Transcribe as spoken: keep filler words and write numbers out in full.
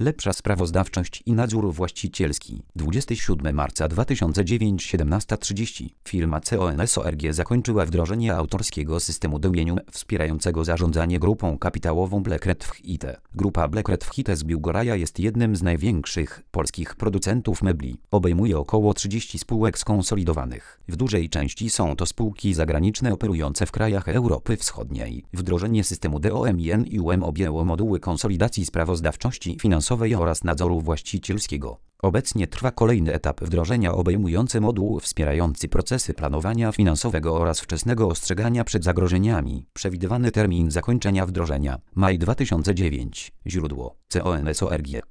Lepsza sprawozdawczość i nadzór właścicielski. dwudziestego siódmego marca dwa tysiące dziewiątego, siedemnasta trzydzieści. Firma CONSORG zakończyła wdrożenie autorskiego systemu Dominium wspierającego zarządzanie grupą kapitałową Blackred White. Grupa Blackred White z Biłgoraja jest jednym z największych polskich producentów mebli. Obejmuje około trzydzieści spółek skonsolidowanych. W dużej części są to spółki zagraniczne operujące w krajach Europy Wschodniej. Wdrożenie systemu DOMIN i U M objęło moduły konsolidacji sprawozdawczości finansowej oraz nadzoru właścicielskiego. Obecnie trwa kolejny etap wdrożenia obejmujący moduł wspierający procesy planowania finansowego oraz wczesnego ostrzegania przed zagrożeniami. Przewidywany termin zakończenia wdrożenia: maj dwa tysiące dziewiąty. Źródło: CONSORG.